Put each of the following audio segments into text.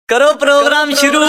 करो प्रोग्राम शुरू।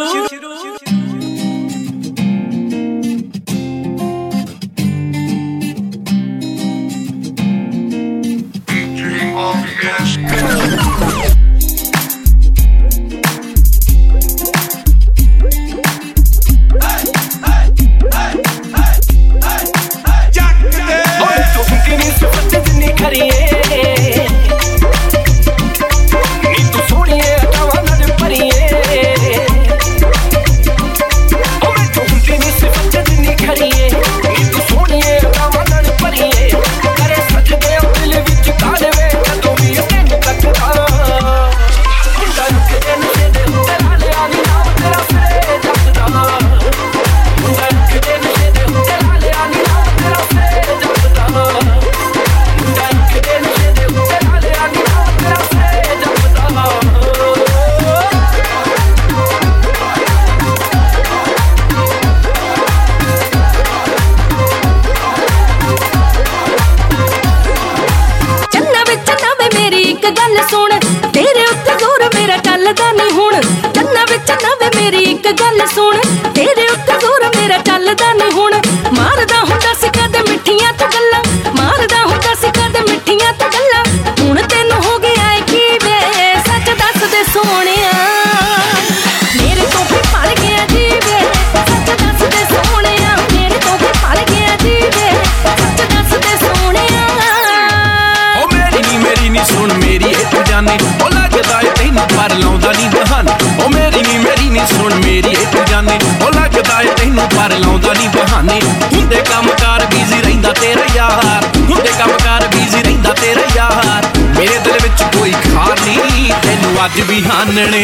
अज भी हानने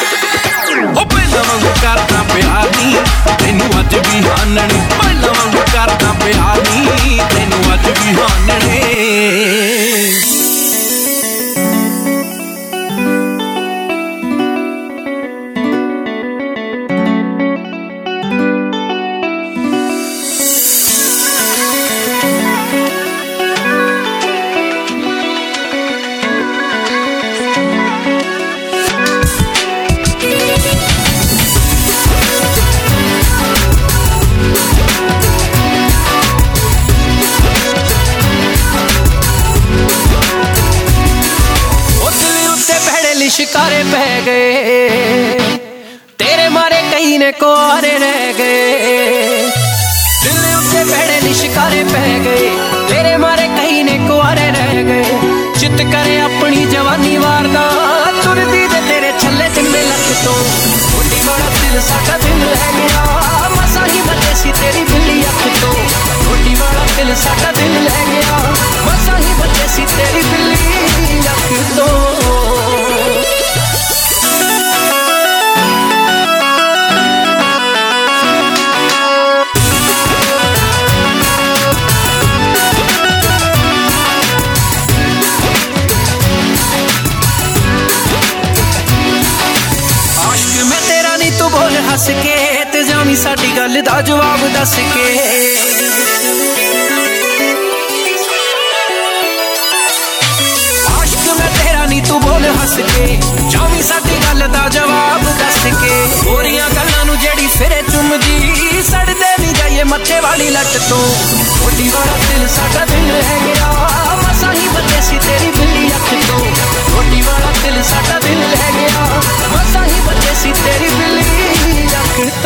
ओ पहला वांगू करदा प्यार नी तैनू अज भी हानने पहला वांगू करदा प्यार नी तैनू अज भी हानने शिकारे पै गए तेरे मारे कहीं ने कुआरे रह गए दिल उत्ते भैड़े शिकारे पै गए तेरे मारे कहीं ने कुआरे रह गए चित करे अपनी जवानी वारदा तुरदी दे तेरे छल्ले चंगे लख तो छोटी बड़ा दिल साडा दिल रह गया मसा ही बचे सी तेरी बिल्ली अख तो छोटी बड़ा दिल साडा दिल रह गया मसा ही बचे सी तेरी बिल्ली अख तो हस के ते जावी साडी गल दा जवाब दस के आशिक मैं तेरा नी तू बोल हस के जावी साडी गल दा जवाब दस के गोरियां गल्लां नू जेड़ी फिरे चुमदी सड़दे नी जाइए मत्थे वाली लट तो छोटी वाला दिल साडा दिल रह गया मसा ही बचे सी तेरी बिल्ली अख तो छोटी वाला दिल साडा दिल रह गया मसा ही बचे सी तेरी बिल्ली तो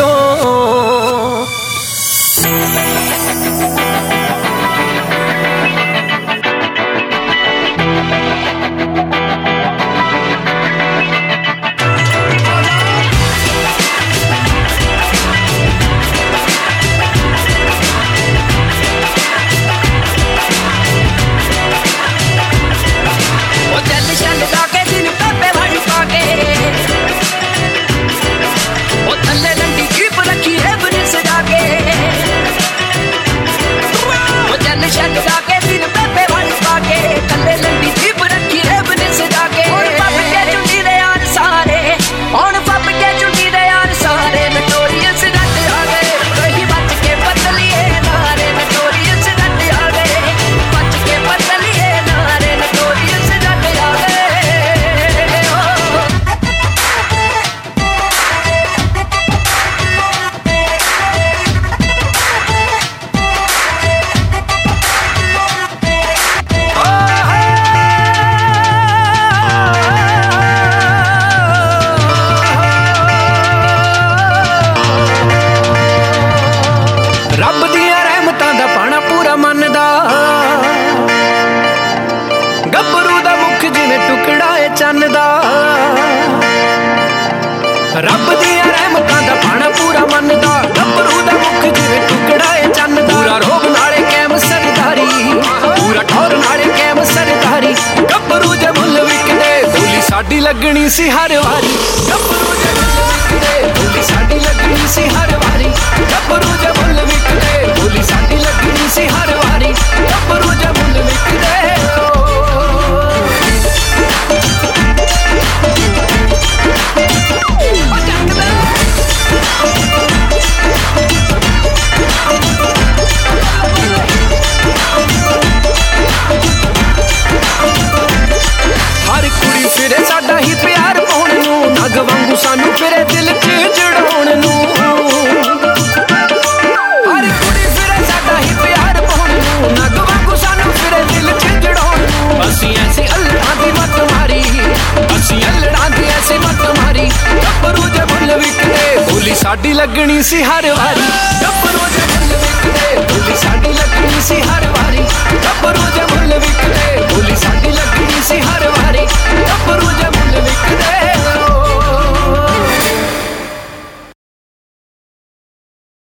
ਰੱਬ ਦੀਆਂ ਰਹਿਮਤਾਂ ਦਾ ਪਾਣਾ ਪੂਰਾ ਮੰਨਦਾ ਗੱਭਰੂ ਦਾ ਮੁੱਖ ਜਿਵੇਂ ਟੁਕੜਾ ਏ ਚੰਨ ਦਾ ਪੂਰਾ ਰੋਬ ਨਾਲੇ ਕੈਮ ਸਰਦਾਰੀ ਪੂਰਾ ਠੌਰ ਨਾਲੇ ਕੈਮ ਸਰਦਾਰੀ ਗੱਭਰੂ ਜੇ ਮੁੱਲ ਵਿਕਦੇ ਬੋਲੀ ਸਾਡੀ ਲੱਗਣੀ ਸੀ ਹਰ ਵਾਰੀ ਗੱਭਰੂ ਜੇ ਮੁੱਲ ਵਿਕਦੇ ਬੋਲੀ ਸਾਡੀ ਲੱਗਣੀ ਸੀ ਹਰ ਵਾਰੀ ਗੱਭਰੂ ਜੇ ਮੁੱਲ ਵਿਕਦੇ ਬੋਲੀ ਸਾਡੀ ਲੱਗਣੀ ਸੀ ਹਰ ਵਾਰੀ ਗੱਭਰੂ ਜੇ ਮੁੱਲ ਵਿਕਦੇ ਹਰ ਕੁੜੀ ਫਿਰੇ ਸਾਡਾ ਹੀ ਪਿਆਰ ਪਾਉਣ ਨੂੰ ਨਗ ਵਾਂਗੂ ਸਾਨੂੰ ਫਿਰੇ ਦਿਲ 'ਚ ਜੜਾਉਣ ਨੂੰ ਹਰ ਕੁੜੀ ਫਿਰੇ ਸਾਡਾ ਹੀ ਪਿਆਰ ਪਾਉਣ ਨੂੰ ਨਗ ਵਾਂਗੂ ਸਾਨੂੰ ਫਿਰੇ ਦਿਲ 'ਚ ਜੜਾਉਣ ਨੂੰ ਅਸੀਂ ਐਸੀ ਅਲੜਾਂ ਦੀ ਮੱਤ ਮਾਰੀ ਅਸੀਂ ਅਲੜਾਂ ਦੀ ਐਸੀ ਮੱਤ ਮਾਰੀ ਗੱਭਰੂ ਜੇ ਮੁੱਲ ਵਿਕਦੇ ਬੋਲੀ ਸਾਡੀ ਲੱਗਣੀ ਸੀ ਹਰ ਵਾਰੀ